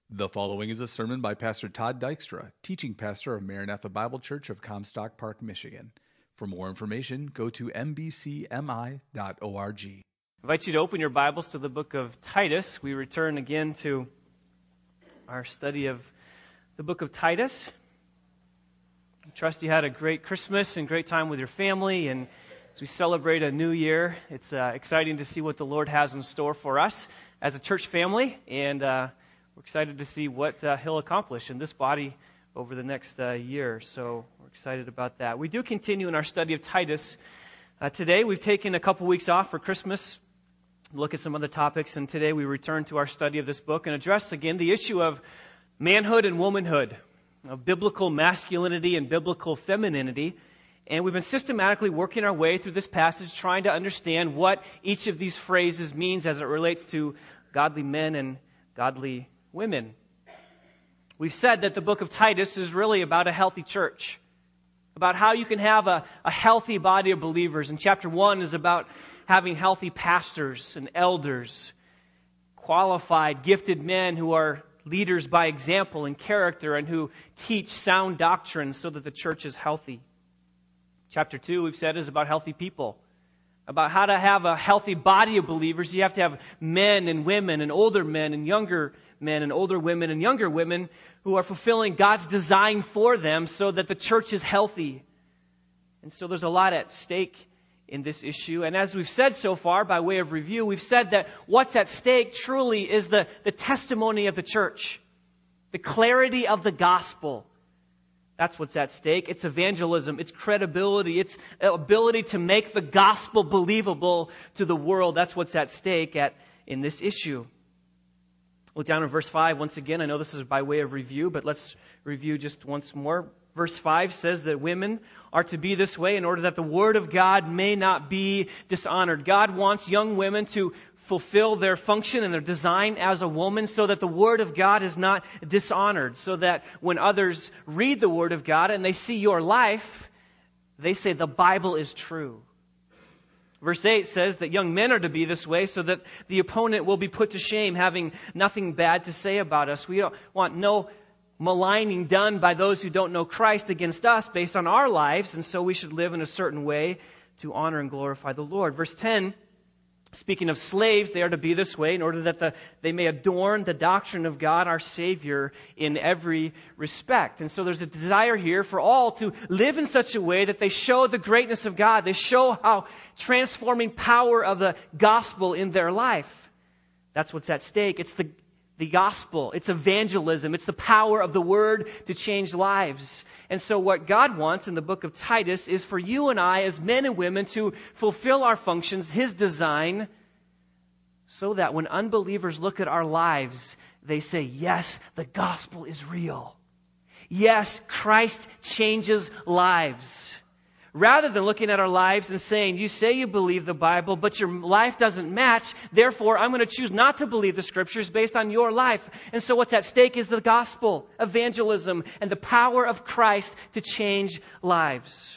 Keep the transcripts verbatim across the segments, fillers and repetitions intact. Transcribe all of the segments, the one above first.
The following is a sermon by Pastor Todd Dykstra, teaching pastor of Maranatha Bible Church of Comstock Park, Michigan. For more information, go to m b c m i dot org. I invite you to open your Bibles to the book of Titus. We return again to our study of the book of Titus. I trust you had a great Christmas and great time with your family, and as we celebrate a new year, it's uh, exciting to see what the Lord has in store for us as a church family, and uh, we're excited to see what uh, He'll accomplish in this body over the next uh, year. So we're excited about that. We do continue in our study of Titus. Uh, today we've taken a couple weeks off for Christmas, look at some other topics, and today we return to our study of this book and address again the issue of manhood and womanhood, of biblical masculinity and biblical femininity. And we've been systematically working our way through this passage, trying to understand what each of these phrases means as it relates to godly men and godly women. We've said that the book of Titus is really about a healthy church, about how you can have a, a healthy body of believers. And chapter one is about having healthy pastors and elders, qualified, gifted men who are leaders by example and character and who teach sound doctrine so that the church is healthy. Chapter two, we've said, is about healthy people, about how to have a healthy body of believers. You have to have men and women and older men and younger men and older women and younger women who are fulfilling God's design for them so that the church is healthy. And so there's a lot at stake in this issue. And as we've said so far, by way of review, we've said that what's at stake truly is the, the testimony of the church, the clarity of the gospel. That's what's at stake. It's evangelism, it's credibility, it's ability to make the gospel believable to the world. That's what's at stake at in this issue. Look down in verse five once again. I know this is by way of review, but let's review just once more. Verse five says that women are to be this way in order that the word of God may not be dishonored. God wants young women to fulfill their function and their design as a woman so that the Word of God is not dishonored, so that when others read the Word of God and they see your life, they say the Bible is true. Verse eight says that young men are to be this way so that the opponent will be put to shame, having nothing bad to say about us. We don't want no maligning done by those who don't know Christ against us based on our lives, and so we should live in a certain way to honor and glorify the Lord. Verse ten, speaking of slaves, they are to be this way in order that the, they may adorn the doctrine of God, our Savior, in every respect. And so there's a desire here for all to live in such a way that they show the greatness of God. They show how transforming power of the gospel in their life. That's what's at stake. It's the The gospel, it's evangelism, it's the power of the word to change lives. And so what God wants in the book of Titus is for you and I as men and women to fulfill our functions, His design, so that when unbelievers look at our lives, they say, yes, the gospel is real. Yes, Christ changes lives. Rather than looking at our lives and saying, you say you believe the Bible, but your life doesn't match, therefore I'm going to choose not to believe the Scriptures based on your life. And so what's at stake is the gospel, evangelism, and the power of Christ to change lives.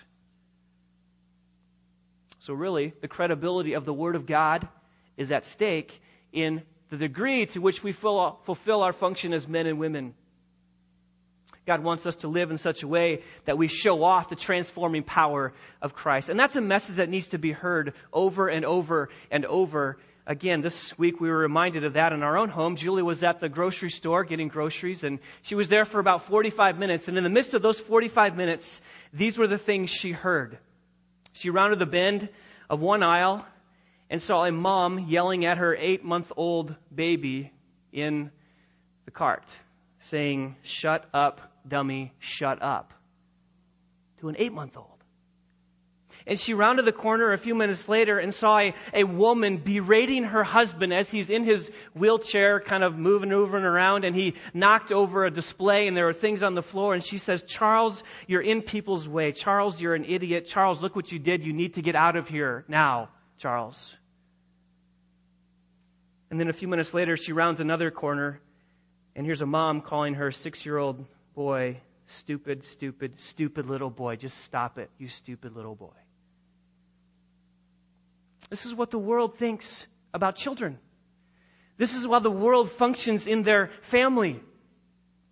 So really, the credibility of the Word of God is at stake in the degree to which we fulfill our function as men and women. God wants us to live in such a way that we show off the transforming power of Christ. And that's a message that needs to be heard over and over and over again. This week we were reminded of that in our own home. Julie was at the grocery store getting groceries, and she was there for about forty-five minutes. And in the midst of those forty-five minutes, these were the things she heard. She rounded the bend of one aisle and saw a mom yelling at her eight-month-old baby in the cart, saying, "Shut up, dummy, shut up," to an eight-month-old. And she rounded the corner a few minutes later and saw a, a woman berating her husband as he's in his wheelchair, kind of moving over and around, and he knocked over a display and there were things on the floor, and she says, "Charles, you're in people's way. Charles, you're an idiot. Charles, look what you did. You need to get out of here now, Charles." And then a few minutes later, she rounds another corner, and here's a mom calling her six-year-old boy, "Stupid, stupid, stupid little boy. Just stop it, you stupid little boy." This is what the world thinks about children. This is how the world functions in their family.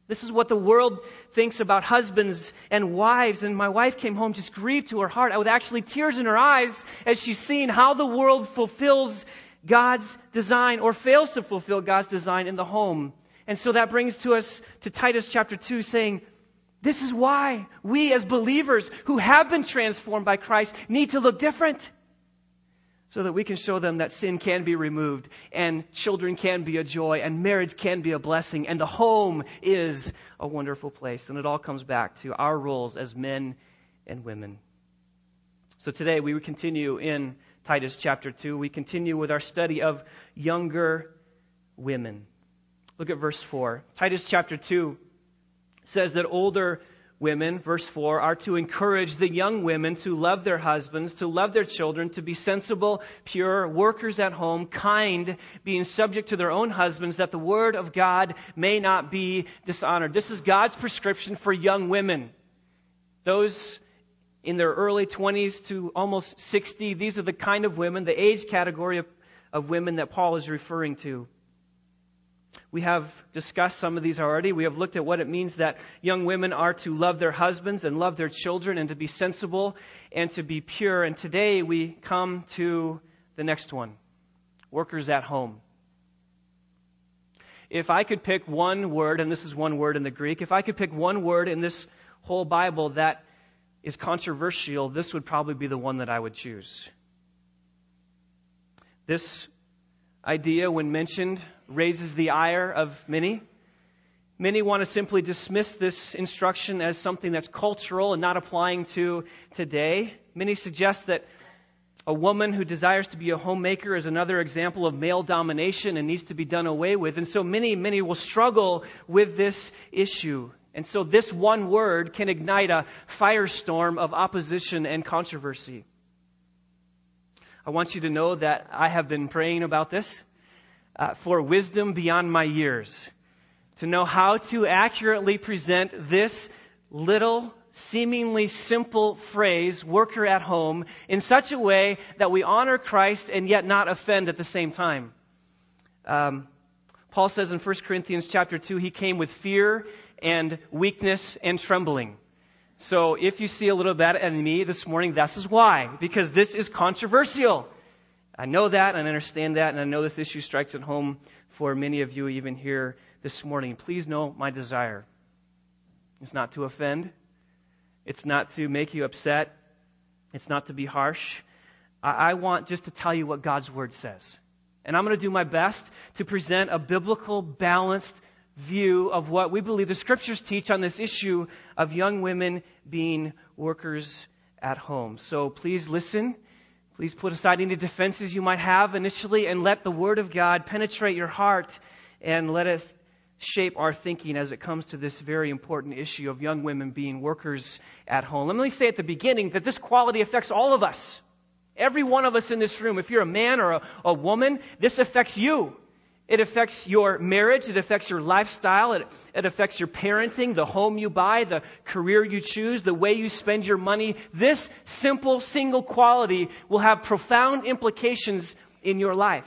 This is what the world thinks about husbands and wives. And my wife came home just grieved to her heart, with actually tears in her eyes as she's seen how the world fulfills God's design or fails to fulfill God's design in the home. And so that brings to us to Titus chapter two, saying, this is why we as believers who have been transformed by Christ need to look different, so that we can show them that sin can be removed, and children can be a joy, and marriage can be a blessing, and the home is a wonderful place. And it all comes back to our roles as men and women. So today we continue in Titus chapter two. We continue with our study of younger women. Look at verse four. Titus chapter two says that older women, verse four, are to encourage the young women to love their husbands, to love their children, to be sensible, pure, workers at home, kind, being subject to their own husbands, that the word of God may not be dishonored. This is God's prescription for young women. Those in their early twenties to almost sixty, these are the kind of women, the age category of, of women that Paul is referring to. We have discussed some of these already. We have looked at what it means that young women are to love their husbands and love their children and to be sensible and to be pure. And today we come to the next one, workers at home. If I could pick one word, and this is one word in the Greek, if I could pick one word in this whole Bible that is controversial, this would probably be the one that I would choose. This idea, when mentioned, raises the ire of many. Many want to simply dismiss this instruction as something that's cultural and not applying to today. Many suggest that a woman who desires to be a homemaker is another example of male domination and needs to be done away with. And so many, many will struggle with this issue. And so this one word can ignite a firestorm of opposition and controversy. I want you to know that I have been praying about this uh, for wisdom beyond my years, to know how to accurately present this little, seemingly simple phrase, worker at home, in such a way that we honor Christ and yet not offend at the same time. Um, Paul says in First Corinthians chapter two, he came with fear and weakness and trembling. So if you see a little of that in me this morning, this is why. Because this is controversial. I know that and I understand that, and I know this issue strikes at home for many of you even here this morning. Please know my desire. It's not to offend. It's not to make you upset. It's not to be harsh. I, I want just to tell you what God's Word says. And I'm going to do my best to present a biblical, balanced view of what we believe the Scriptures teach on this issue of young women being workers at home. So please listen. Please put aside any defenses you might have initially and let the Word of God penetrate your heart and let it shape our thinking as it comes to this very important issue of young women being workers at home. Let me say at the beginning that this quality affects all of us. Every one of us in this room. If you're a man or a, a woman, this affects you. It affects your marriage. It affects your lifestyle. It, it affects your parenting, the home you buy, the career you choose, the way you spend your money. This simple, single quality will have profound implications in your life.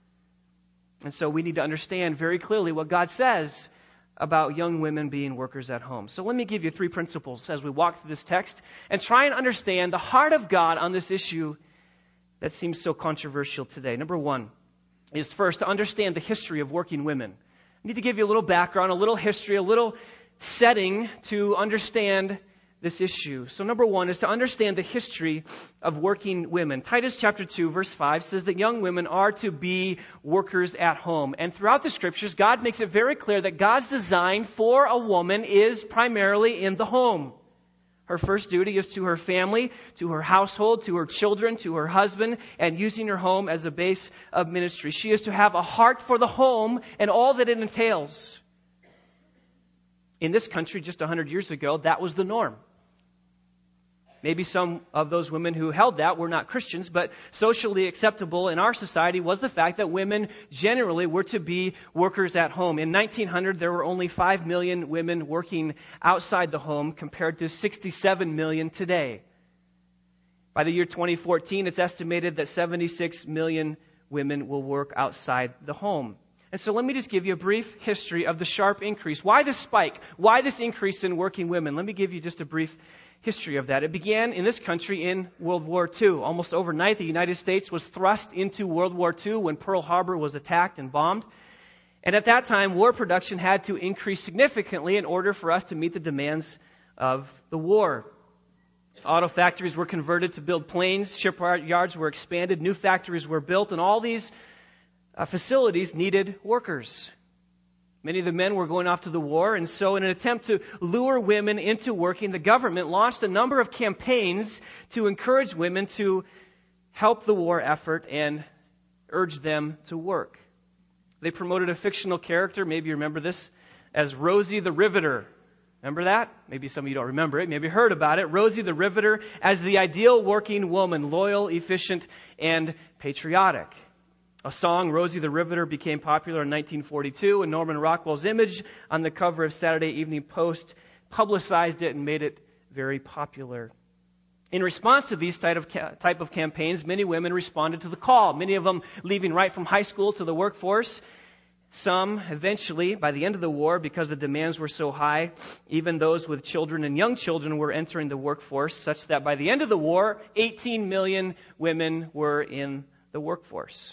And so we need to understand very clearly what God says about young women being workers at home. So let me give you three principles as we walk through this text and try and understand the heart of God on this issue that seems so controversial today. Number one is first to understand the history of working women. I need to give you a little background, a little history, a little setting to understand this issue. So number one is to understand the history of working women. Titus chapter two, verse five says that young women are to be workers at home. And throughout the Scriptures, God makes it very clear that God's design for a woman is primarily in the home. Her first duty is to her family, to her household, to her children, to her husband, and using her home as a base of ministry. She is to have a heart for the home and all that it entails. In this country, just one hundred years ago, that was the norm. Maybe some of those women who held that were not Christians, but socially acceptable in our society was the fact that women generally were to be workers at home. In nineteen hundred, there were only five million women working outside the home compared to sixty-seven million today. By the year twenty fourteen, it's estimated that seventy-six million women will work outside the home. And so let me just give you a brief history of the sharp increase. Why this spike? Why this increase in working women? Let me give you just a brief history of that. It began in this country in World War Two. Almost overnight, the United States was thrust into World War Two when Pearl Harbor was attacked and bombed. And at that time, war production had to increase significantly in order for us to meet the demands of the war. Auto factories were converted to build planes, shipyards were expanded, new factories were built, and all these uh, facilities needed workers. Many of the men were going off to the war, and so in an attempt to lure women into working, the government launched a number of campaigns to encourage women to help the war effort and urge them to work. They promoted a fictional character, maybe you remember this, as Rosie the Riveter. Remember that? Maybe some of you don't remember it. Maybe you heard about it. Rosie the Riveter as the ideal working woman, loyal, efficient, and patriotic. A song, Rosie the Riveter, became popular in nineteen forty-two, and Norman Rockwell's image on the cover of Saturday Evening Post publicized it and made it very popular. In response to these type of, type of campaigns, many women responded to the call, many of them leaving right from high school to the workforce. Some, eventually, by the end of the war, because the demands were so high, even those with children and young children were entering the workforce, such that by the end of the war, eighteen million women were in the workforce.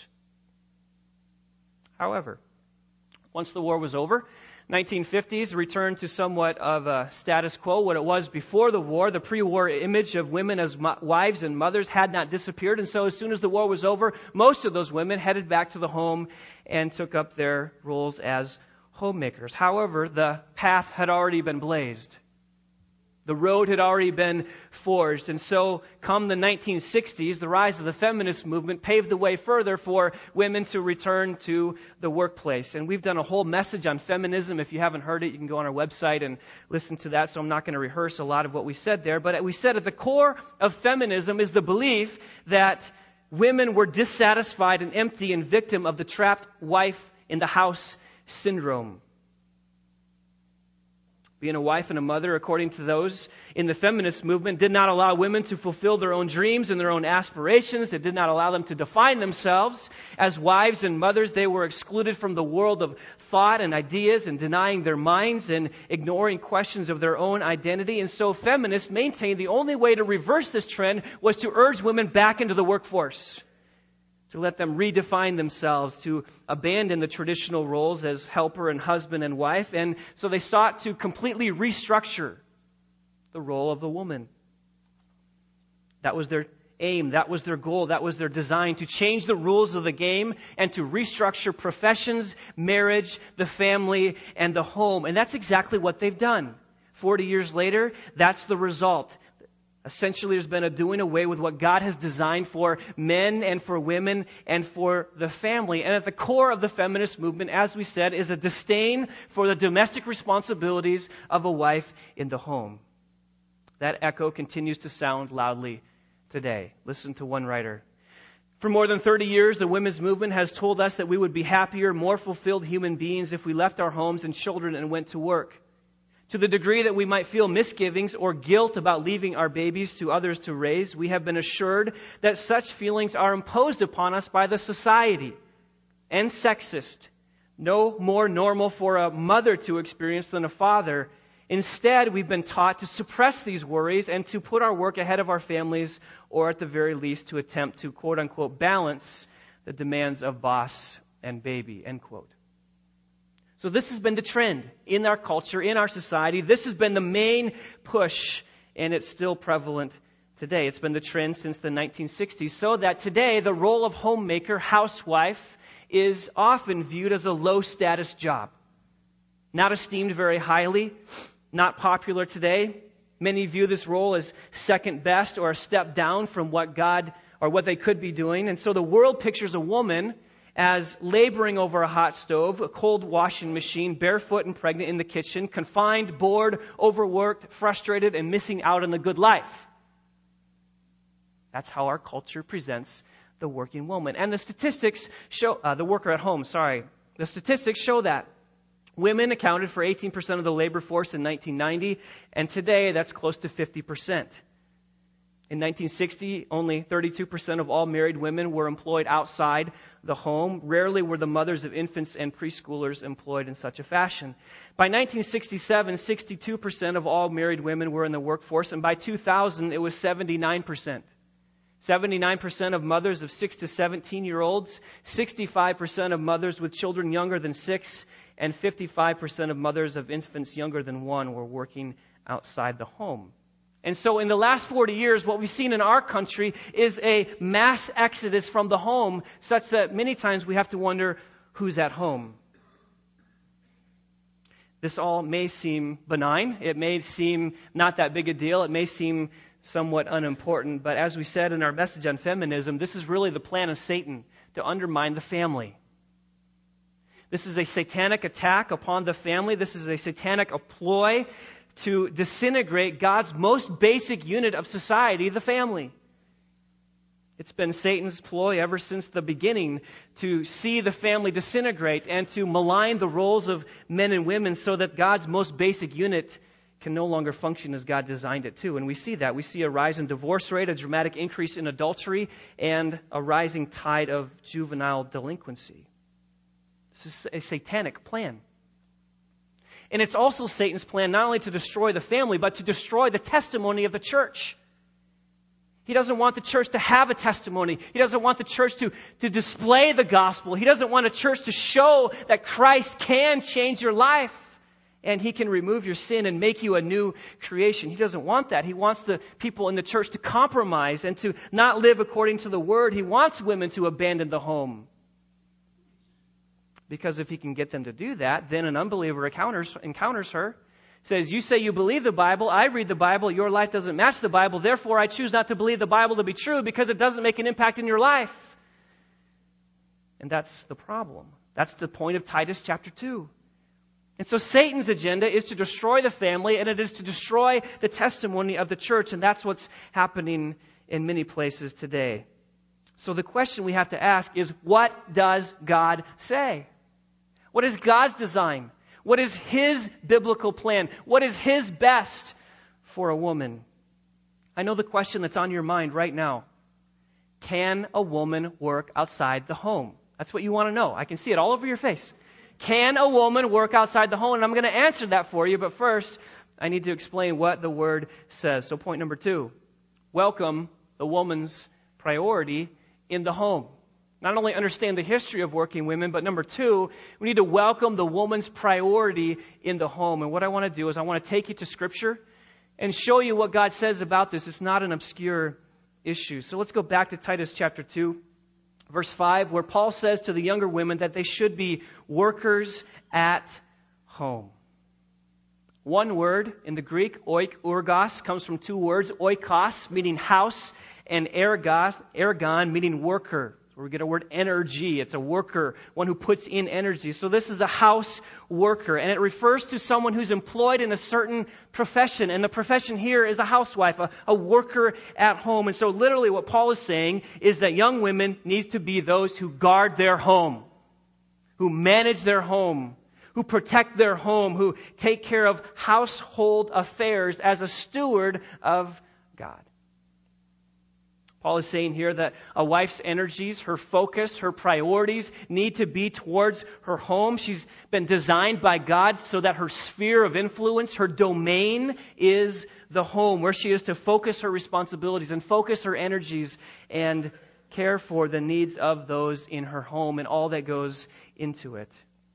However, once the war was over, nineteen fifties returned to somewhat of a status quo, what it was before the war. The pre-war image of women as mo- wives and mothers had not disappeared, and so as soon as the war was over, most of those women headed back to the home and took up their roles as homemakers. However, the path had already been blazed. The road had already been forged. And so, come the nineteen sixties, the rise of the feminist movement paved the way further for women to return to the workplace. And we've done a whole message on feminism. If you haven't heard it, you can go on our website and listen to that. So I'm not going to rehearse a lot of what we said there. But we said at the core of feminism is the belief that women were dissatisfied and empty and victim of the trapped wife in the house syndrome. Being a wife and a mother, according to those in the feminist movement, did not allow women to fulfill their own dreams and their own aspirations. It did not allow them to define themselves as wives and mothers. They were excluded from the world of thought and ideas and denying their minds and ignoring questions of their own identity. And so feminists maintained the only way to reverse this trend was to urge women back into the workforce, to let them redefine themselves, to abandon the traditional roles as helper and husband and wife. And so they sought to completely restructure the role of the woman. That was their aim, that was their goal, that was their design, to change the rules of the game and to restructure professions, marriage, the family, and the home. And that's exactly what they've done. Forty years later, that's the result. Essentially, there's been a doing away with what God has designed for men and for women and for the family. And at the core of the feminist movement, as we said, is a disdain for the domestic responsibilities of a wife in the home. That echo continues to sound loudly today. Listen to one writer. For more than thirty years, the women's movement has told us that we would be happier, more fulfilled human beings if we left our homes and children and went to work. To the degree that we might feel misgivings or guilt about leaving our babies to others to raise, we have been assured that such feelings are imposed upon us by the society and sexist. No more normal for a mother to experience than a father. Instead, we've been taught to suppress these worries and to put our work ahead of our families, or at the very least to attempt to quote unquote balance the demands of boss and baby, end quote. So this has been the trend in our culture, in our society. This has been the main push, and it's still prevalent today. It's been the trend since the nineteen sixties, so that today the role of homemaker, housewife, is often viewed as a low-status job. Not esteemed very highly, not popular today. Many view this role as second best or a step down from what God or what they could be doing. And so the world pictures a woman as laboring over a hot stove, a cold washing machine, barefoot and pregnant in the kitchen, confined, bored, overworked, frustrated, and missing out on the good life. That's how our culture presents the working woman. And the statistics show, uh, the worker at home, sorry. The statistics show that. Women accounted for eighteen percent of the labor force in nineteen ninety, and today that's close to fifty percent. In nineteen sixty, only thirty-two percent of all married women were employed outside the home. Rarely were the mothers of infants and preschoolers employed in such a fashion. By nineteen sixty-seven, sixty-two percent of all married women were in the workforce, and by two thousand, it was seventy-nine percent. seventy-nine percent of mothers of six to seventeen-year-olds, sixty-five percent of mothers with children younger than six, and fifty-five percent of mothers of infants younger than one were working outside the home. And so in the last forty years, what we've seen in our country is a mass exodus from the home, such that many times we have to wonder, who's at home? This all may seem benign. It may seem not that big a deal. It may seem somewhat unimportant. But as we said in our message on feminism, this is really the plan of Satan to undermine the family. This is a satanic attack upon the family. This is a satanic ploy to disintegrate God's most basic unit of society, the family. It's been Satan's ploy ever since the beginning to see the family disintegrate and to malign the roles of men and women so that God's most basic unit can no longer function as God designed it to. And we see that. We see a rise in divorce rate, a dramatic increase in adultery, and a rising tide of juvenile delinquency. This is a satanic plan. And it's also Satan's plan not only to destroy the family, but to destroy the testimony of the church. He doesn't want the church to have a testimony. He doesn't want the church to, to display the gospel. He doesn't want a church to show that Christ can change your life and He can remove your sin and make you a new creation. He doesn't want that. He wants the people in the church to compromise and to not live according to the Word. He wants women to abandon the home. Because if he can get them to do that, then an unbeliever encounters, encounters her, says, you say you believe the Bible, I read the Bible, your life doesn't match the Bible, therefore I choose not to believe the Bible to be true because it doesn't make an impact in your life. And that's the problem. That's the point of Titus chapter two. And so Satan's agenda is to destroy the family, and it is to destroy the testimony of the church, and that's what's happening in many places today. So the question we have to ask is, what does God say? What is God's design? What is His biblical plan? What is His best for a woman? I know the question that's on your mind right now. Can a woman work outside the home? That's what you want to know. I can see it all over your face. Can a woman work outside the home? And I'm going to answer that for you, but first, I need to explain what the Word says. So point number two, welcome the woman's priority in the home. Not only understand the history of working women, but number two, we need to welcome the woman's priority in the home. And what I want to do is I want to take you to Scripture and show you what God says about this. It's not an obscure issue. So let's go back to Titus chapter two, verse five, where Paul says to the younger women that they should be workers at home. One word in the Greek, oik, urgos, comes from two words, oikos, meaning house, and ergos, ergon, meaning worker. We get a word energy. It's a worker, one who puts in energy. So this is a house worker, and it refers to someone who's employed in a certain profession. And the profession here is a housewife, a, a worker at home. And so literally what Paul is saying is that young women need to be those who guard their home, who manage their home, who protect their home, who take care of household affairs as a steward of God. Paul is saying here that a wife's energies, her focus, her priorities need to be towards her home. She's been designed by God so that her sphere of influence, her domain is the home, where she is to focus her responsibilities and focus her energies and care for the needs of those in her home and all that goes into it.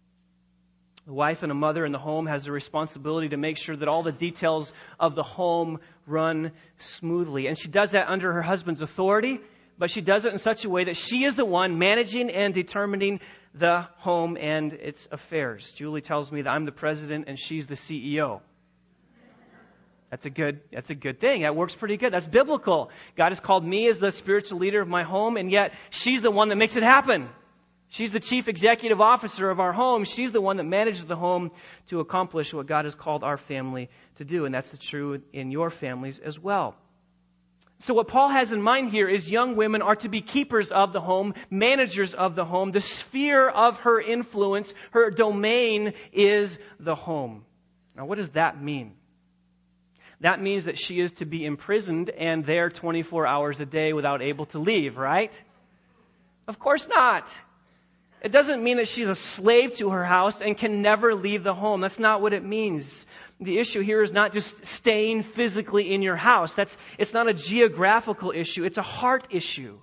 The wife and a mother in the home has the responsibility to make sure that all the details of the home run smoothly. And she does that under her husband's authority, but she does it in such a way that she is the one managing and determining the home and its affairs. Julie tells me that I'm the president and she's the C E O. That's a good, that's a good thing. That works pretty good. That's biblical. God has called me as the spiritual leader of my home, and yet she's the one that makes it happen. She's the chief executive officer of our home. She's the one that manages the home to accomplish what God has called our family to do. And that's true in your families as well. So what Paul has in mind here is young women are to be keepers of the home, managers of the home. The sphere of her influence, her domain is the home. Now, what does that mean? that means that she is to be imprisoned and there twenty-four hours a day without able to leave, right? Of course not. It doesn't mean that she's a slave to her house and can never leave the home. That's not what it means. The issue here is not just staying physically in your house. That's, it's not a geographical issue. It's a heart issue.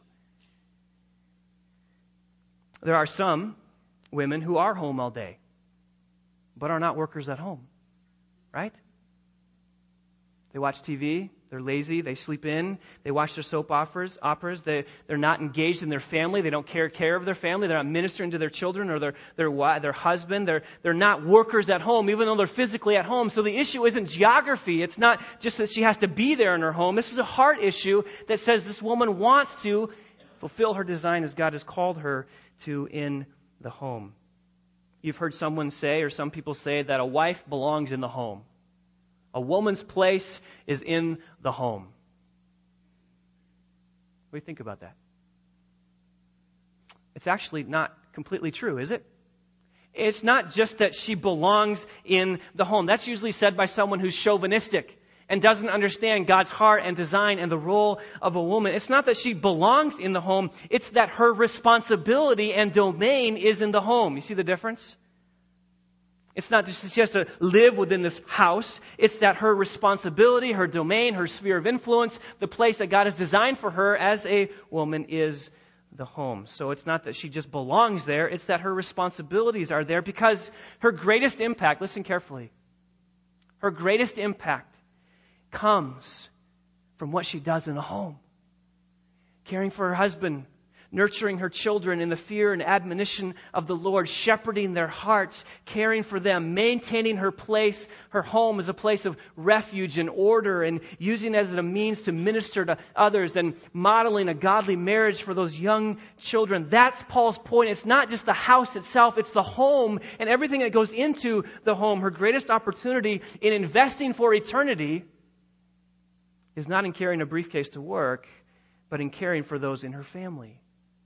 There are some women who are home all day, but are not workers at home, right? They watch T V, they're lazy, they sleep in, they watch their soap operas, operas. They, they're not engaged in their family, they don't care care of their family, they're not ministering to their children or their their, their husband. They're, they're not workers at home, even though they're physically at home. So the issue isn't geography. It's not just that she has to be there in her home. This is a heart issue that says this woman wants to fulfill her design as God has called her to in the home. You've heard someone say, or some people say, that a wife belongs in the home. A woman's place is in the home. What do you think about that? It's actually not completely true, is it? It's not just that she belongs in the home. That's usually said by someone who's chauvinistic and doesn't understand God's heart and design and the role of a woman. It's not that she belongs in the home. It's that her responsibility and domain is in the home. You see the difference? It's not just that she has to live within this house. It's that her responsibility, her domain, her sphere of influence, the place that God has designed for her as a woman is the home. So it's not that she just belongs there. It's that her responsibilities are there because her greatest impact, listen carefully, her greatest impact comes from what she does in the home. Caring for her husband, nurturing her children in the fear and admonition of the Lord, shepherding their hearts, caring for them, maintaining her place, her home as a place of refuge and order, and using it as a means to minister to others, and modeling a godly marriage for those young children. That's Paul's point. It's not just the house itself, it's the home and everything that goes into the home. Her greatest opportunity in investing for eternity is not in carrying a briefcase to work, but in caring for those in her family.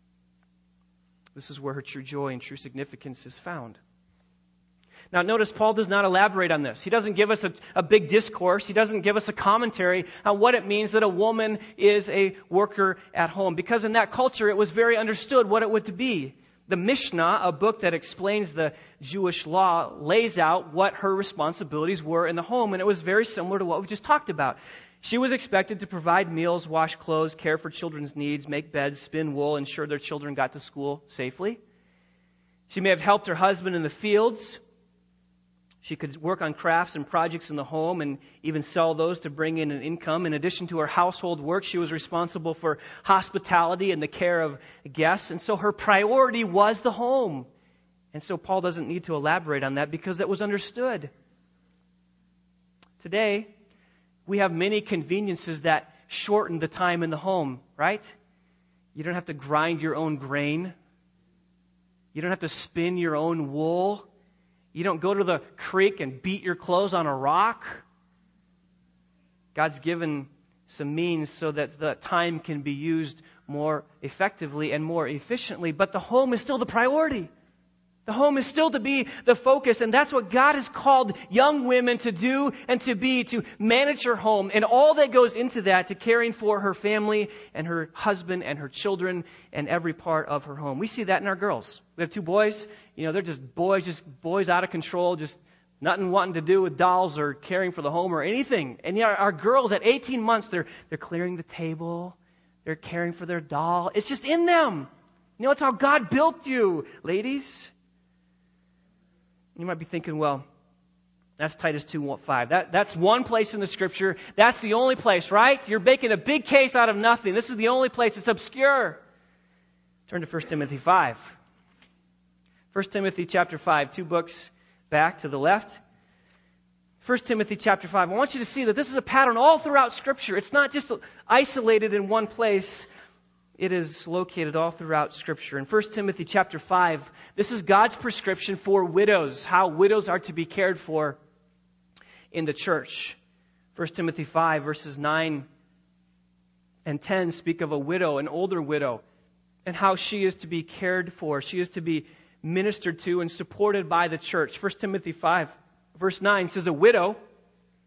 This is where her true joy and true significance is found. Now notice Paul does not elaborate on this. He doesn't give us a, a big discourse. He doesn't give us a commentary on what it means that a woman is a worker at home. Because in that culture it was very understood what it would be. The Mishnah, a book that explains the Jewish law, lays out what her responsibilities were in the home. And it was very similar to what we just talked about. She was expected to provide meals, wash clothes, care for children's needs, make beds, spin wool, ensure their children got to school safely. She may have helped her husband in the fields. She could work on crafts and projects in the home and even sell those to bring in an income. In addition to her household work, she was responsible for hospitality and the care of guests. And so her priority was the home. And so Paul doesn't need to elaborate on that because that was understood. Today, we have many conveniences that shorten the time in the home, right? You don't have to grind your own grain. You don't have to spin your own wool. You don't go to the creek and beat your clothes on a rock. God's given some means so that the time can be used more effectively and more efficiently, but the home is still the priority. The home is still to be the focus, and that's what God has called young women to do and to be, to manage her home and all that goes into that, to caring for her family and her husband and her children and every part of her home. We see that in our girls. We have two boys, you know, they're just boys, just boys out of control, just nothing wanting to do with dolls or caring for the home or anything. And yet our girls at eighteen months, they're they're clearing the table, they're caring for their doll. It's just in them. You know, it's how God built you, ladies. You might be thinking, well, that's Titus two five. That, that's one place in the Scripture. That's the only place, right? You're making a big case out of nothing. This is the only place. It's obscure. Turn to First Timothy five. First Timothy chapter five, two books back to the left. First Timothy chapter five. I want you to see that this is a pattern all throughout Scripture. It's not just isolated in one place. It is located all throughout Scripture. In First Timothy chapter five, this is God's prescription for widows, how widows are to be cared for in the church. First Timothy five, verses nine and ten speak of a widow, an older widow, and how she is to be cared for. She is to be ministered to and supported by the church. First Timothy five, verse nine says, a widow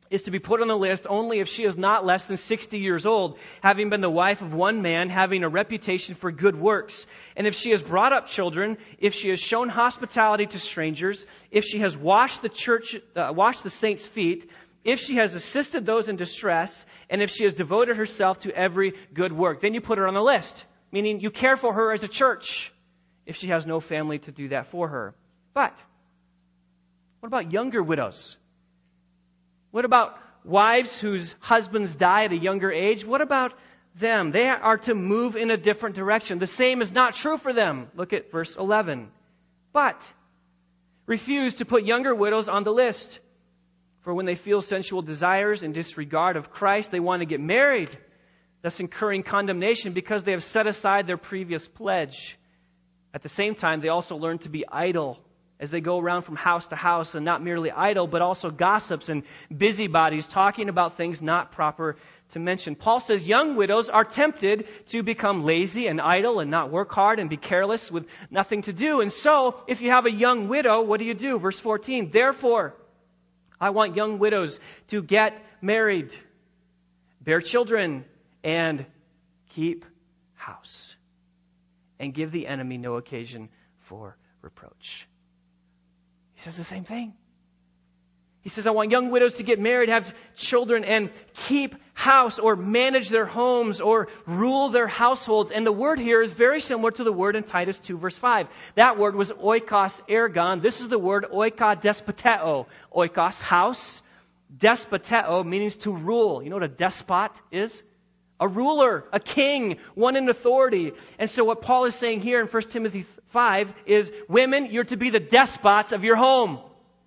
is to be put on the list only if she is not less than sixty years old, having been the wife of one man, having a reputation for good works. And if she has brought up children, if she has shown hospitality to strangers, if she has washed the church, uh, washed the saints' feet, if she has assisted those in distress, and if she has devoted herself to every good work, then you put her on the list, meaning you care for her as a church if she has no family to do that for her. But what about younger widows? What about wives whose husbands die at a younger age? What about them? They are to move in a different direction. The same is not true for them. Look at verse eleven. But refuse to put younger widows on the list. For when they feel sensual desires in disregard of Christ, they want to get married, thus incurring condemnation because they have set aside their previous pledge. At the same time, they also learn to be idle as they go around from house to house, and not merely idle, but also gossips and busybodies, talking about things not proper to mention. Paul says young widows are tempted to become lazy and idle and not work hard and be careless with nothing to do. And so, if you have a young widow, what do you do? Verse fourteen, therefore, I want young widows to get married, bear children, and keep house, and give the enemy no occasion for reproach. He says the same thing. He says, I want young widows to get married, have children, and keep house, or manage their homes, or rule their households. And the word here is very similar to the word in Titus two, verse five. That word was oikos ergon. This is the word oika despoteo. Oikos, house. Despoteo means to rule. You know what a despot is? A ruler, a king, one in authority. And so what Paul is saying here in First Timothy five is, women, you're to be the despots of your home.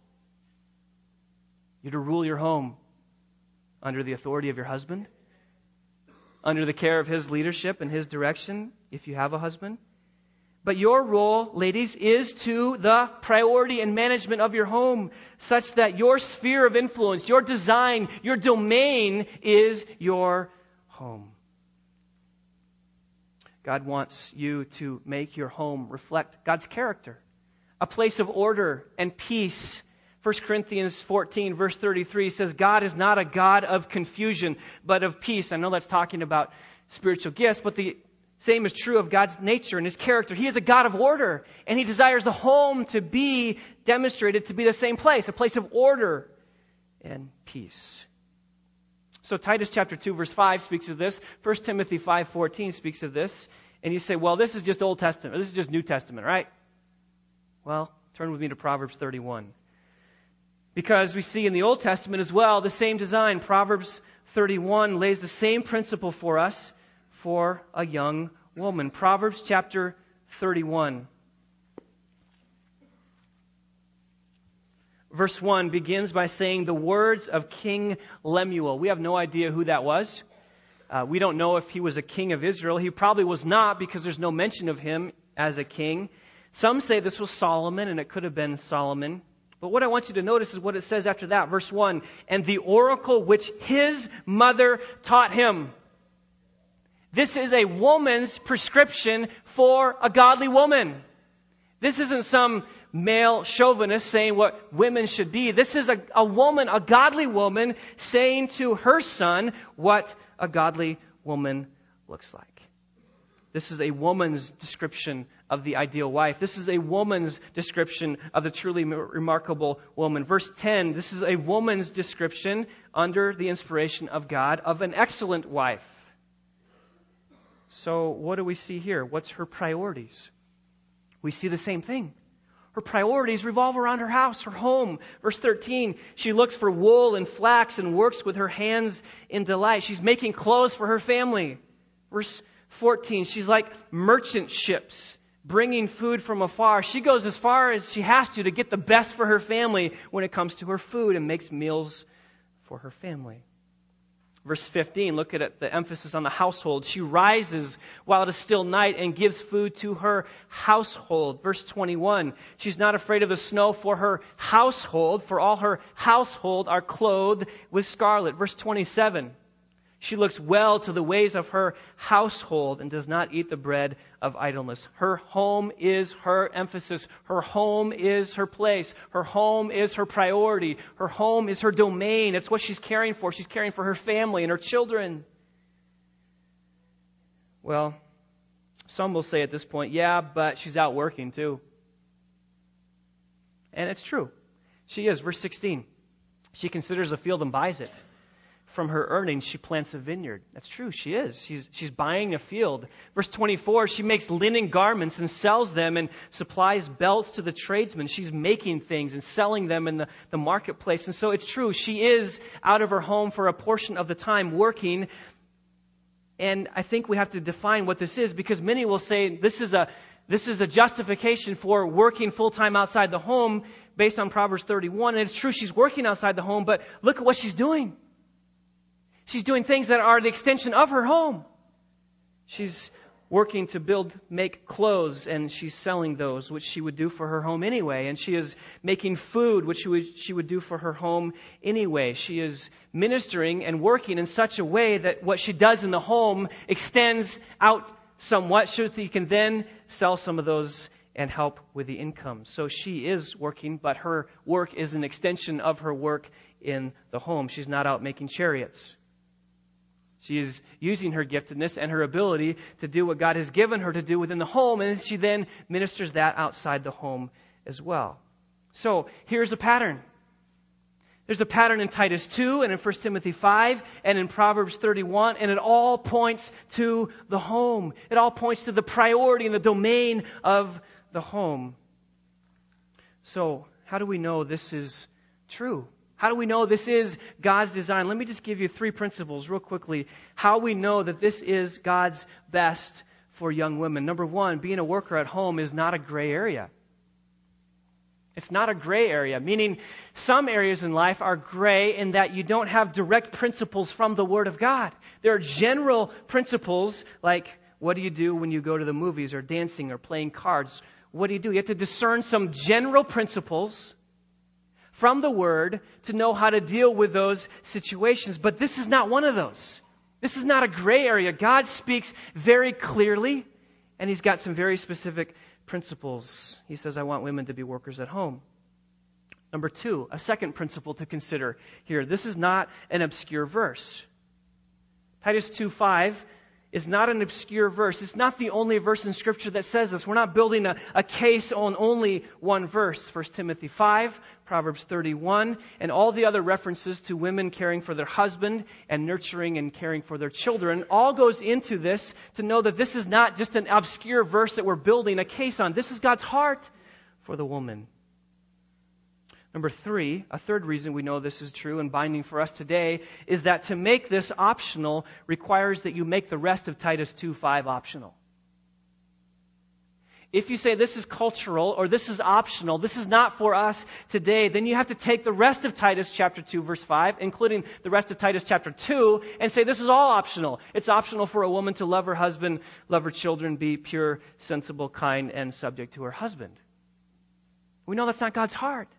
You're to rule your home under the authority of your husband, under the care of his leadership and his direction, if you have a husband. But your role, ladies, is to the priority and management of your home, such that your sphere of influence, your design, your domain is your home. God wants you to make your home reflect God's character, a place of order and peace. First Corinthians fourteen, verse thirty-three says, God is not a God of confusion, but of peace. I know that's talking about spiritual gifts, but the same is true of God's nature and His character. He is a God of order, and He desires the home to be demonstrated to be the same place, a place of order and peace. So Titus chapter two, verse five speaks of this. First Timothy five fourteen speaks of this. And you say, well, this is just Old Testament. This is just New Testament, right? Well, turn with me to Proverbs thirty-one. Because we see in the Old Testament as well the same design. Proverbs thirty-one lays the same principle for us for a young woman. Proverbs chapter thirty-one. Verse one begins by saying the words of King Lemuel. We have no idea who that was. Uh, we don't know if he was a king of Israel. He probably was not, because there's no mention of him as a king. Some say this was Solomon, and it could have been Solomon. But what I want you to notice is what it says after that. Verse one, and the oracle which his mother taught him. This is a woman's prescription for a godly woman. This isn't some male chauvinist saying what women should be. This is a, a woman, a godly woman, saying to her son what a godly woman looks like. This is a woman's description of the ideal wife. This is a woman's description of the truly remarkable woman. Verse ten, this is a woman's description under the inspiration of God of an excellent wife. So what do we see here? What's her priorities? We see the same thing. Her priorities revolve around her house, her home. Verse thirteen, she looks for wool and flax and works with her hands in delight. She's making clothes for her family. Verse fourteen, she's like merchant ships bringing food from afar. She goes as far as she has to to get the best for her family when it comes to her food, and makes meals for her family. Verse fifteen, look at it, the emphasis on the household. She rises while it is still night and gives food to her household. Verse twenty-one, she's not afraid of the snow for her household, for all her household are clothed with scarlet. Verse twenty-seven, She looks well to the ways of her household and does not eat the bread of idleness. Her home is her emphasis. Her home is her place. Her home is her priority. Her home is her domain. It's what she's caring for. She's caring for her family and her children. Well, some will say at this point, yeah, but she's out working too. And it's true. She is. Verse sixteen. She considers a field and buys it. From her earnings, she plants a vineyard. That's true. She is. She's, she's buying a field. Verse twenty-four, she makes linen garments and sells them and supplies belts to the tradesmen. She's making things and selling them in the, the marketplace. And so it's true. She is out of her home for a portion of the time working. And I think we have to define what this is, because many will say this is a this is a justification for working full-time outside the home based on Proverbs thirty-one. And it's true, she's working outside the home, but look at what she's doing. She's doing things that are the extension of her home. She's working to build, make clothes, and she's selling those, which she would do for her home anyway. And she is making food, which she would, she would do for her home anyway. She is ministering and working in such a way that what she does in the home extends out somewhat so that you can then sell some of those and help with the income. So she is working, but her work is an extension of her work in the home. She's not out making chariots. She is using her giftedness and her ability to do what God has given her to do within the home, and she then ministers that outside the home as well. So here's a pattern. There's a pattern in Titus two and in First Timothy five and in Proverbs thirty-one, and it all points to the home. It all points to the priority and the domain of the home. So how do we know this is true? How do we know this is God's design? Let me just give you three principles real quickly. How we know that this is God's best for young women. Number one, being a worker at home is not a gray area. It's not a gray area, meaning some areas in life are gray in that you don't have direct principles from the Word of God. There are general principles like, what do you do when you go to the movies or dancing or playing cards? What do you do? You have to discern some general principles from the Word to know how to deal with those situations. But this is not one of those. This is not a gray area. God speaks very clearly, and He's got some very specific principles. He says, I want women to be workers at home. Number two, a second principle to consider here. This is not an obscure verse. Titus two five is not an obscure verse. It's not the only verse in Scripture that says this. We're not building a, a case on only one verse. First Timothy five, Proverbs thirty-one, and all the other references to women caring for their husband and nurturing and caring for their children all goes into this to know that this is not just an obscure verse that we're building a case on. This is God's heart for the woman. Number three, a third reason we know this is true and binding for us today is that to make this optional requires that you make the rest of Titus two five optional. If you say this is cultural or this is optional, this is not for us today, then you have to take the rest of Titus chapter two verse five, including the rest of Titus chapter two, and say this is all optional. It's optional for a woman to love her husband, love her children, be pure, sensible, kind, and subject to her husband. We know that's not God's heart.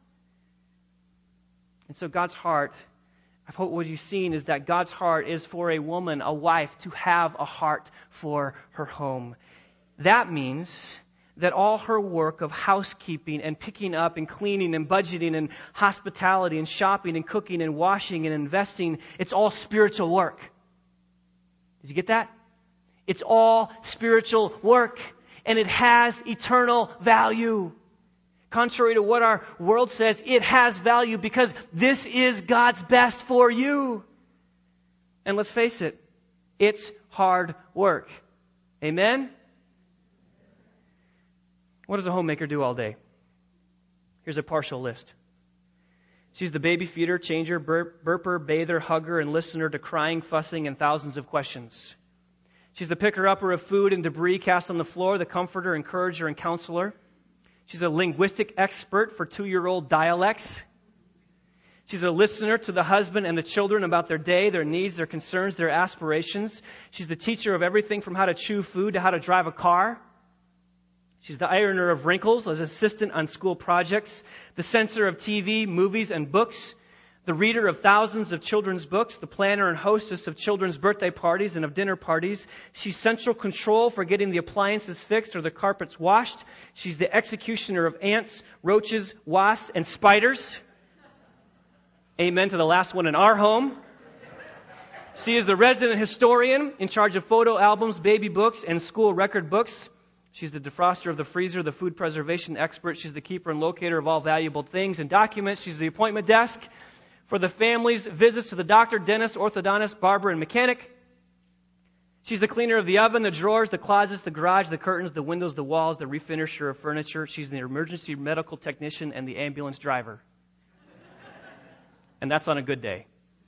And so God's heart, I hope what you've seen is that God's heart is for a woman, a wife, to have a heart for her home. That means that all her work of housekeeping and picking up and cleaning and budgeting and hospitality and shopping and cooking and washing and investing, it's all spiritual work. Did you get that? It's all spiritual work, and it has eternal value. Contrary to what our world says, it has value because this is God's best for you. And let's face it, it's hard work. Amen? What does a homemaker do all day? Here's a partial list. She's the baby feeder, changer, burp, burper, bather, hugger, and listener to crying, fussing, and thousands of questions. She's the picker-upper of food and debris cast on the floor, the comforter, encourager, and counselor. She's a linguistic expert for two-year-old dialects. She's a listener to the husband and the children about their day, their needs, their concerns, their aspirations. She's the teacher of everything from how to chew food to how to drive a car. She's the ironer of wrinkles, as assistant on school projects, the censor of T V, movies, and books, the reader of thousands of children's books, the planner and hostess of children's birthday parties and of dinner parties. She's central control for getting the appliances fixed or the carpets washed. She's the executioner of ants, roaches, wasps, and spiders. Amen to the last one in our home. She is the resident historian in charge of photo albums, baby books, and school record books. She's the defroster of the freezer, the food preservation expert. She's the keeper and locator of all valuable things and documents. She's the appointment desk for the family's visits to the doctor, dentist, orthodontist, barber, and mechanic. She's the cleaner of the oven, the drawers, the closets, the garage, the curtains, the windows, the walls, the refinisher of furniture. She's the emergency medical technician and the ambulance driver. And that's on a good day.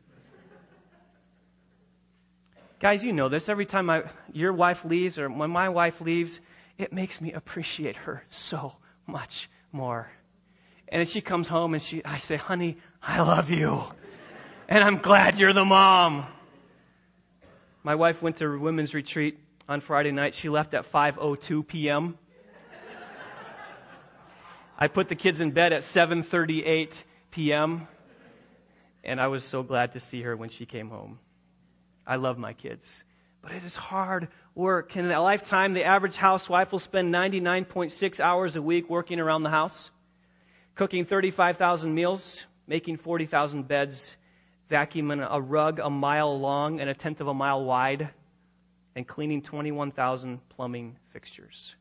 Guys, you know this. Every time I, your wife leaves or when my wife leaves, it makes me appreciate her so much more. And then she comes home and she, I say, honey, I love you. And I'm glad you're the mom. My wife went to women's retreat on Friday night. She left at five oh two p.m. I put the kids in bed at seven thirty-eight p.m. And I was so glad to see her when she came home. I love my kids, but it is hard work. In a lifetime, the average housewife will spend ninety-nine point six hours a week working around the house, cooking thirty-five thousand meals, making forty thousand beds, vacuuming a rug a mile long and a tenth of a mile wide, and cleaning twenty-one thousand plumbing fixtures.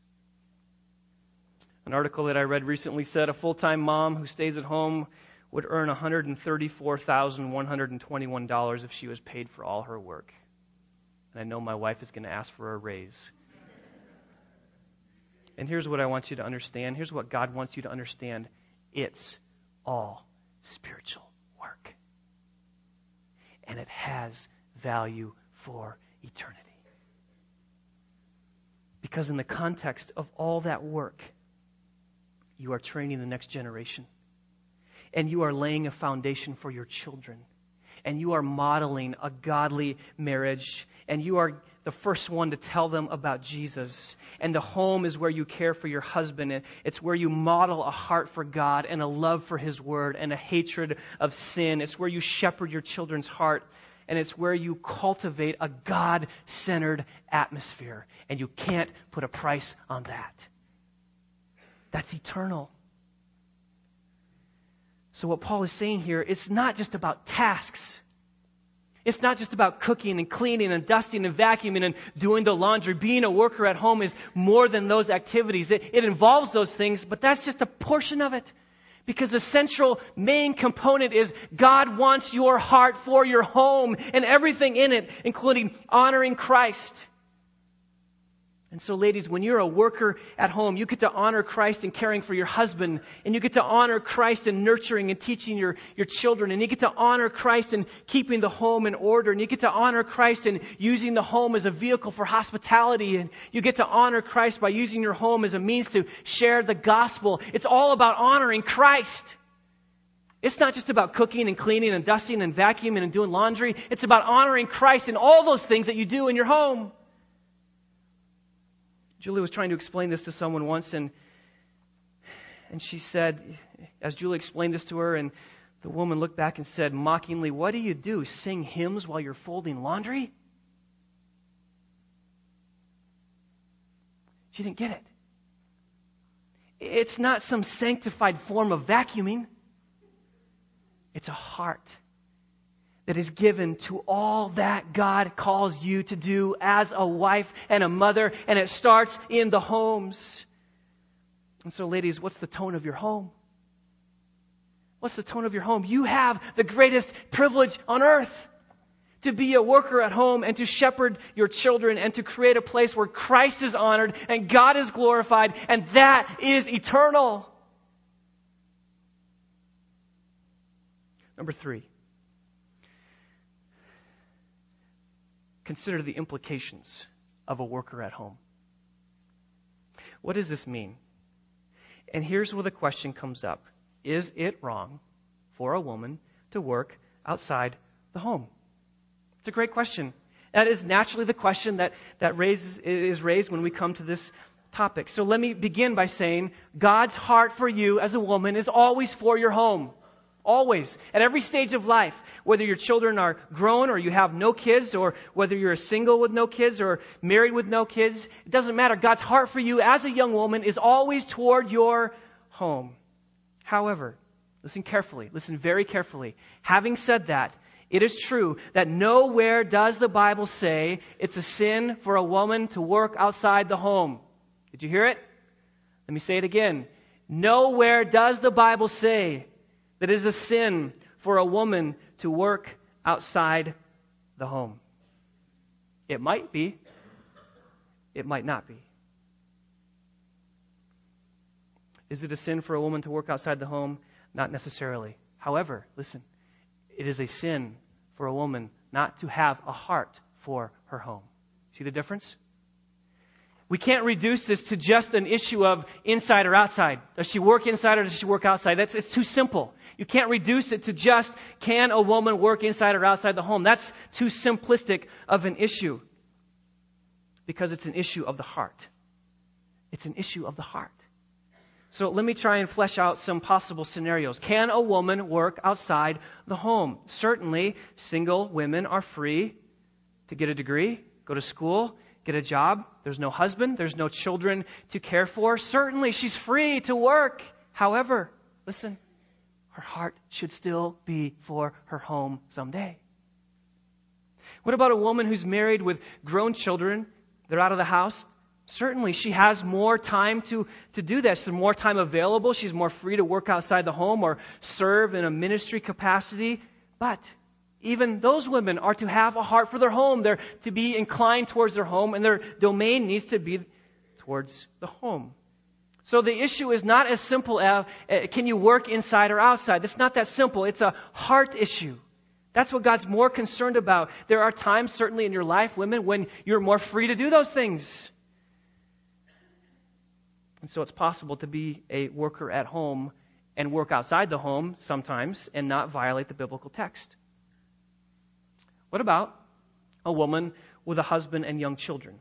An article that I read recently said a full-time mom who stays at home would earn one hundred thirty-four thousand one hundred twenty-one dollars if she was paid for all her work. And I know my wife is going to ask for a raise. And here's what I want you to understand. Here's what God wants you to understand. It's all spiritual work. And it has value for eternity. Because in the context of all that work, you are training the next generation. And you are laying a foundation for your children. And you are modeling a godly marriage. And you are the first one to tell them about Jesus. And the home is where you care for your husband. And it's where you model a heart for God and a love for His Word and a hatred of sin. It's where you shepherd your children's heart. And it's where you cultivate a God-centered atmosphere. And you can't put a price on that. That's eternal. So what Paul is saying here, it's not just about tasks. It's not just about cooking and cleaning and dusting and vacuuming and doing the laundry. Being a worker at home is more than those activities. It, it involves those things, but that's just a portion of it. Because the central main component is God wants your heart for your home and everything in it, including honoring Christ. And so, ladies, when you're a worker at home, you get to honor Christ in caring for your husband. And you get to honor Christ in nurturing and teaching your, your children. And you get to honor Christ in keeping the home in order. And you get to honor Christ in using the home as a vehicle for hospitality. And you get to honor Christ by using your home as a means to share the gospel. It's all about honoring Christ. It's not just about cooking and cleaning and dusting and vacuuming and doing laundry. It's about honoring Christ in all those things that you do in your home. Julie was trying to explain this to someone once, and and she said, as Julie explained this to her, and the woman looked back and said mockingly, "What do you do, sing hymns while you're folding laundry?" She didn't get it. It's not some sanctified form of vacuuming. It's a heart that is given to all that God calls you to do as a wife and a mother, and it starts in the homes. And so, ladies, what's the tone of your home? What's the tone of your home? You have the greatest privilege on earth to be a worker at home and to shepherd your children and to create a place where Christ is honored and God is glorified, and that is eternal. Number three. Consider the implications of a worker at home. What does this mean? And here's where the question comes up. Is it wrong for a woman to work outside the home? It's a great question. That is naturally the question that, that raises, is raised when we come to this topic. So let me begin by saying God's heart for you as a woman is always for your home. Always. At every stage of life. Whether your children are grown or you have no kids, or whether you're single with no kids or married with no kids. It doesn't matter. God's heart for you as a young woman is always toward your home. However, listen carefully. Listen very carefully. Having said that, it is true that nowhere does the Bible say it's a sin for a woman to work outside the home. Did you hear it? Let me say it again. Nowhere does the Bible say that it is a sin for a woman to work outside the home. It might be. It might not be. Is it a sin for a woman to work outside the home? Not necessarily. However, listen, it is a sin for a woman not to have a heart for her home. See the difference? We can't reduce this to just an issue of inside or outside. Does she work inside or does she work outside? That's, it's too simple. You can't reduce it to just, can a woman work inside or outside the home? That's too simplistic of an issue. Because it's an issue of the heart. It's an issue of the heart. So let me try and flesh out some possible scenarios. Can a woman work outside the home? Certainly, single women are free to get a degree, go to school, get a job. There's no husband. There's no children to care for. Certainly, she's free to work. However, listen, her heart should still be for her home someday. What about a woman who's married with grown children? They're out of the house. Certainly, she has more time to, to do that. She's more time available. She's more free to work outside the home or serve in a ministry capacity. But even those women are to have a heart for their home. They're to be inclined towards their home, and their domain needs to be towards the home. So the issue is not as simple as, uh, can you work inside or outside? It's not that simple. It's a heart issue. That's what God's more concerned about. There are times, certainly in your life, women, when you're more free to do those things. And so it's possible to be a worker at home and work outside the home sometimes and not violate the biblical text. What about a woman with a husband and young children?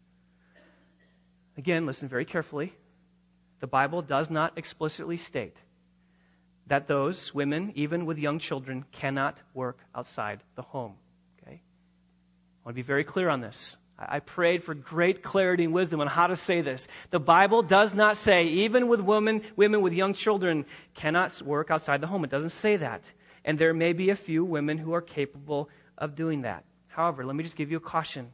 Again, listen very carefully. The Bible does not explicitly state that those women, even with young children, cannot work outside the home. Okay? I want to be very clear on this. I prayed for great clarity and wisdom on how to say this. The Bible does not say, even with women, women with young children cannot work outside the home. It doesn't say that. And there may be a few women who are capable of doing that. However, let me just give you a caution.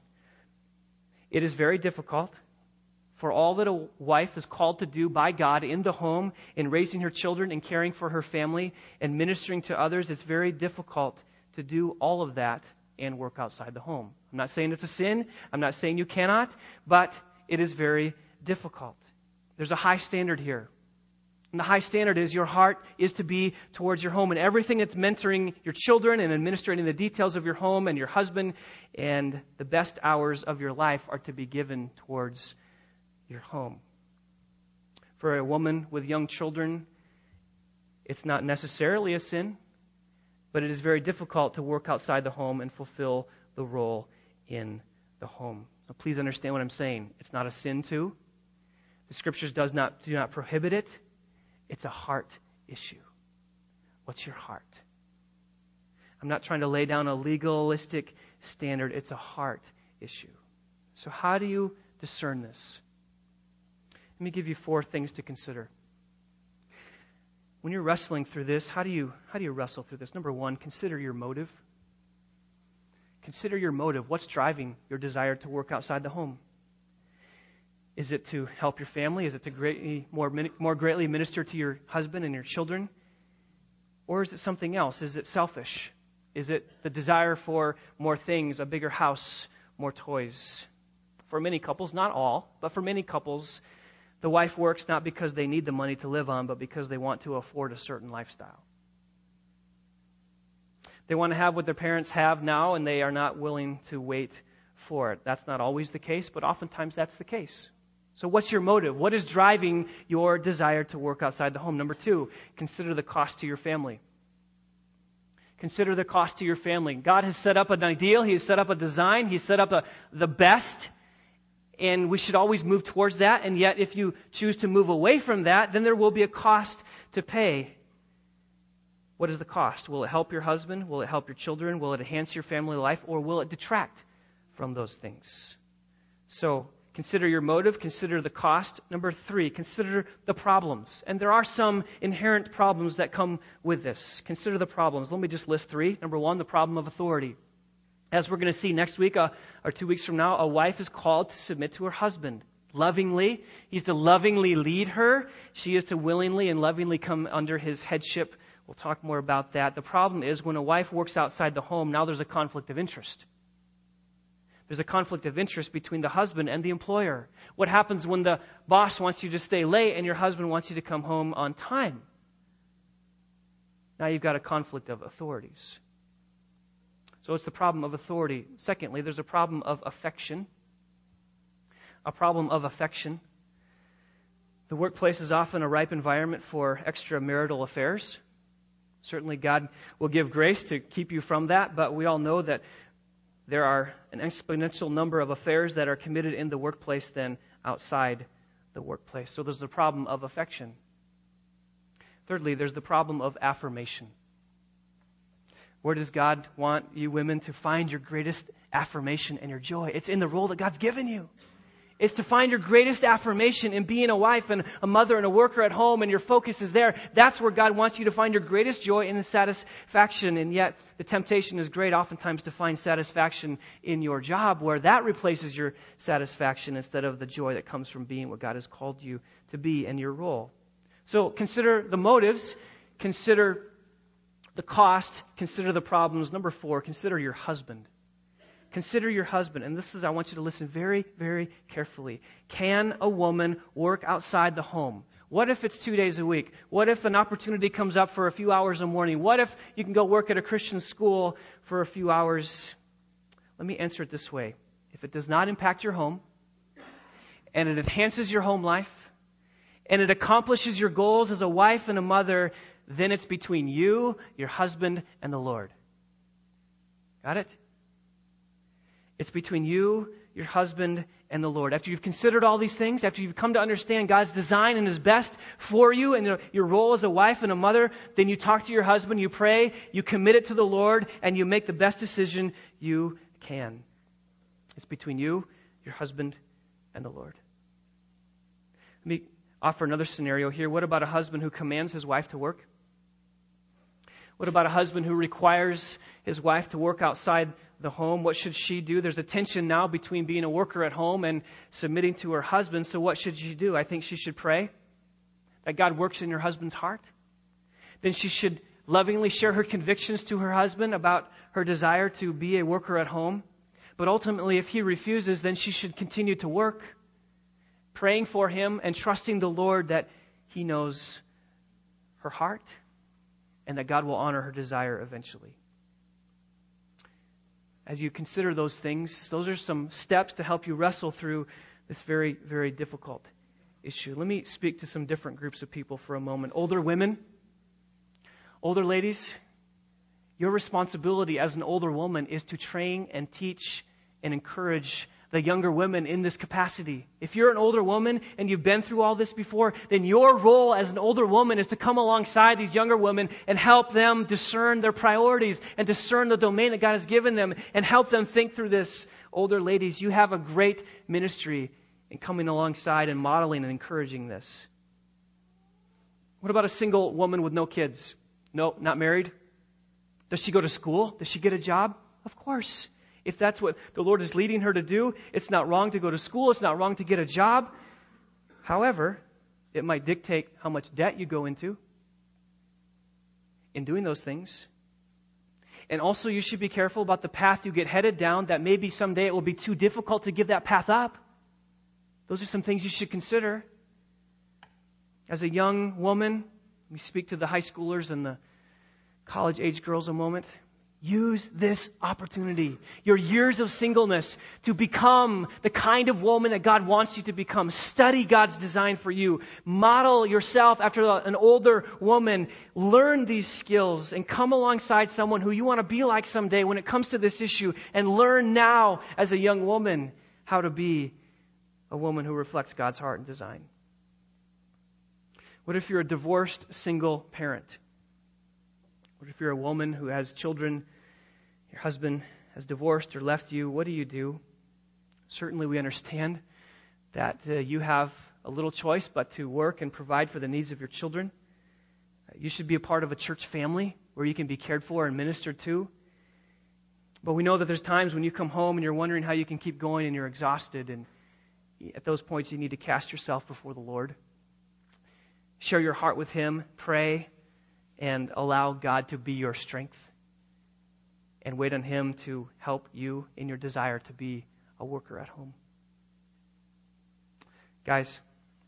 It is very difficult for all that a wife is called to do by God in the home, in raising her children and caring for her family and ministering to others. It's very difficult to do all of that and work outside the home. I'm not saying it's a sin. I'm not saying you cannot, but it is very difficult. There's a high standard here. And the high standard is your heart is to be towards your home, and everything that's mentoring your children and administrating the details of your home and your husband and the best hours of your life are to be given towards your home. For a woman with young children, it's not necessarily a sin, but it is very difficult to work outside the home and fulfill the role in the home. So please understand what I'm saying. It's not a sin to. The Scriptures does not do not prohibit it. It's a heart issue. What's your heart? I'm not trying to lay down a legalistic standard. It's a heart issue. So how do you discern this? Let me give you four things to consider. When you're wrestling through this, how do you how do you wrestle through this? Number one, consider your motive. Consider your motive. What's driving your desire to work outside the home? Is it to help your family? Is it to greatly more more greatly minister to your husband and your children? Or is it something else? Is it selfish? Is it the desire for more things, a bigger house, more toys? For many couples, not all, but for many couples, the wife works not because they need the money to live on, but because they want to afford a certain lifestyle. They want to have what their parents have now, and they are not willing to wait for it. That's not always the case, but oftentimes that's the case. So what's your motive? What is driving your desire to work outside the home? Number two, consider the cost to your family. Consider the cost to your family. God has set up an ideal. He has set up a design. He's set up a, the best. And we should always move towards that. And yet, if you choose to move away from that, then there will be a cost to pay. What is the cost? Will it help your husband? Will it help your children? Will it enhance your family life? Or will it detract from those things? So consider your motive. Consider the cost. Number three, consider the problems. And there are some inherent problems that come with this. Consider the problems. Let me just list three. Number one, the problem of authority. As we're going to see next week uh, or two weeks from now, a wife is called to submit to her husband lovingly. He's to lovingly lead her. She is to willingly and lovingly come under his headship. We'll talk more about that. The problem is when a wife works outside the home, now there's a conflict of interest. There's a conflict of interest between the husband and the employer. What happens when the boss wants you to stay late and your husband wants you to come home on time? Now you've got a conflict of authorities. So it's the problem of authority. Secondly, there's a problem of affection. A problem of affection. The workplace is often a ripe environment for extramarital affairs. Certainly God will give grace to keep you from that, but we all know that there are an exponential number of affairs that are committed in the workplace than outside the workplace. So there's the problem of affection. Thirdly, there's the problem of affirmation. Where does God want you women to find your greatest affirmation and your joy? It's in the role that God's given you. It's to find your greatest affirmation in being a wife and a mother and a worker at home, and your focus is there. That's where God wants you to find your greatest joy and satisfaction. And yet the temptation is great oftentimes to find satisfaction in your job, where that replaces your satisfaction instead of the joy that comes from being what God has called you to be in your role. So consider the motives, consider the cost, consider the problems. Number four, consider your husband. Consider your husband. And this is, I want you to listen very, very carefully. Can a woman work outside the home? What if it's two days a week? What if an opportunity comes up for a few hours in the morning? What if you can go work at a Christian school for a few hours? Let me answer it this way. If it does not impact your home, and it enhances your home life, and it accomplishes your goals as a wife and a mother, then it's between you, your husband, and the Lord. Got it? It's between you, your husband, and the Lord. After you've considered all these things, after you've come to understand God's design and His best for you and your role as a wife and a mother, then you talk to your husband, you pray, you commit it to the Lord, and you make the best decision you can. It's between you, your husband, and the Lord. Let me offer another scenario here. What about a husband who commands his wife to work? What about a husband who requires his wife to work outside the home? What should she do? There's a tension now between being a worker at home and submitting to her husband. So what should she do? I think she should pray that God works in her husband's heart. Then she should lovingly share her convictions to her husband about her desire to be a worker at home. But ultimately, if he refuses, then she should continue to work, praying for him and trusting the Lord that He knows her heart and that God will honor her desire eventually. As you consider those things, those are some steps to help you wrestle through this very, very difficult issue. Let me speak to some different groups of people for a moment. Older women, older ladies, your responsibility as an older woman is to train and teach and encourage the younger women in this capacity. If you're an older woman and you've been through all this before, then your role as an older woman is to come alongside these younger women and help them discern their priorities and discern the domain that God has given them and help them think through this. Older ladies, you have a great ministry in coming alongside and modeling and encouraging this. What about a single woman with no kids? No, not married? Does she go to school? Does she get a job? Of course. If that's what the Lord is leading her to do, it's not wrong to go to school. It's not wrong to get a job. However, it might dictate how much debt you go into in doing those things. And also, you should be careful about the path you get headed down, that maybe someday it will be too difficult to give that path up. Those are some things you should consider. As a young woman, let me speak to the high schoolers and the college-age girls a moment. Use this opportunity, your years of singleness, to become the kind of woman that God wants you to become. Study God's design for you. Model yourself after an older woman. Learn these skills and come alongside someone who you want to be like someday when it comes to this issue. And learn now as a young woman how to be a woman who reflects God's heart and design. What if you're a divorced single parent? What if you're a woman who has children, your husband has divorced or left you? What do you do? Certainly we understand that uh, you have a little choice but to work and provide for the needs of your children. You should be a part of a church family where you can be cared for and ministered to. But we know that there's times when you come home and you're wondering how you can keep going and you're exhausted. And at those points, you need to cast yourself before the Lord. Share your heart with Him, pray, and allow God to be your strength. And wait on Him to help you in your desire to be a worker at home. Guys,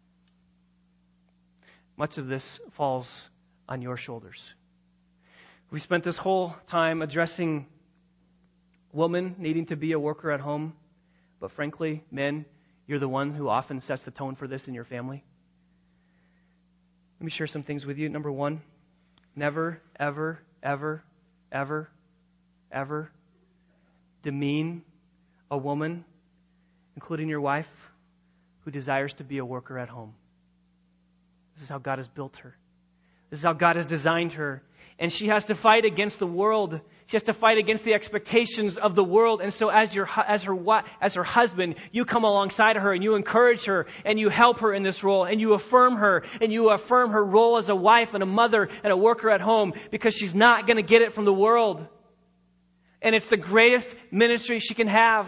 much of this falls on your shoulders. We spent this whole time addressing women needing to be a worker at home, but frankly, men, you're the one who often sets the tone for this in your family. Let me share some things with you. Number one, never, ever, ever, ever, ever demean a woman, including your wife, who desires to be a worker at home. This is how God has built her. This is how God has designed her. And she has to fight against the world. She has to fight against the expectations of the world. And so as your as her as her husband, you come alongside of her and you encourage her and you help her in this role and you affirm her and you affirm her role as a wife and a mother and a worker at home, because she's not going to get it from the world. And it's the greatest ministry she can have.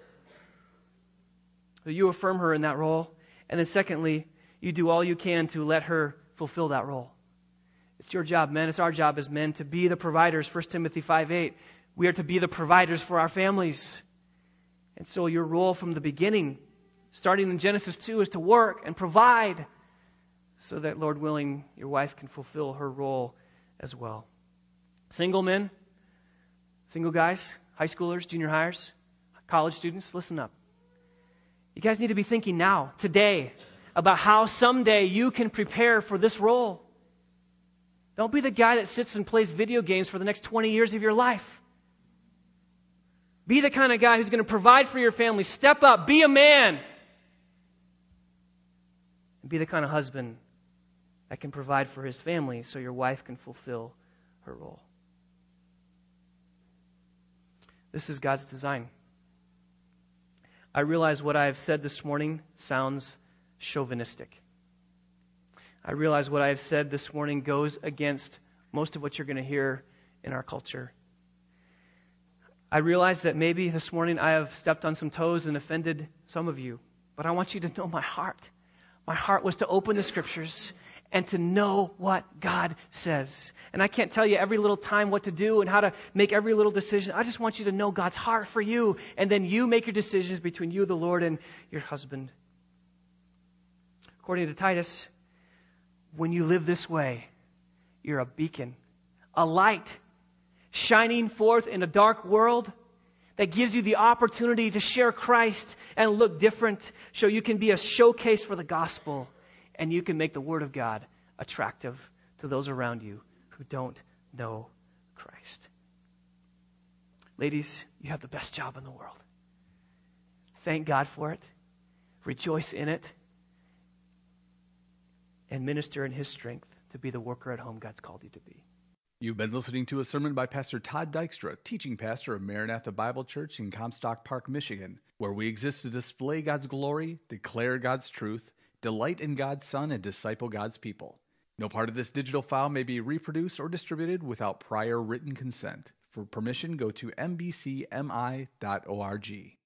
So you affirm her in that role. And then secondly, you do all you can to let her fulfill that role. It's your job, men. It's our job as men to be the providers. First Timothy five eight. We are to be the providers for our families. And so your role from the beginning, starting in Genesis two, is to work and provide so that, Lord willing, your wife can fulfill her role as well. Single men, single guys, high schoolers, junior hires, college students, listen up. You guys need to be thinking now, today, about how someday you can prepare for this role. Don't be the guy that sits and plays video games for the next twenty years of your life. Be the kind of guy who's going to provide for your family. Step up. Be a man. And be the kind of husband that can provide for his family so your wife can fulfill her role. This is God's design. I realize what I've said this morning sounds chauvinistic. I realize what I've said this morning goes against most of what you're going to hear in our culture. I realize that maybe this morning I have stepped on some toes and offended some of you, but I want you to know my heart. My heart was to open the Scriptures and to know what God says. And I can't tell you every little time what to do and how to make every little decision. I just want you to know God's heart for you, and then you make your decisions between you, the Lord, and your husband. According to Titus, when you live this way, you're a beacon, a light, shining forth in a dark world that gives you the opportunity to share Christ and look different, so you can be a showcase for the gospel, and you can make the Word of God attractive to those around you who don't know Christ. Ladies, you have the best job in the world. Thank God for it. Rejoice in it. And minister in His strength to be the worker at home God's called you to be. You've been listening to a sermon by Pastor Todd Dykstra, teaching pastor of Maranatha Bible Church in Comstock Park, Michigan, where we exist to display God's glory, declare God's truth, delight in God's Son, and disciple God's people. No part of this digital file may be reproduced or distributed without prior written consent. For permission, go to m b c m i dot org.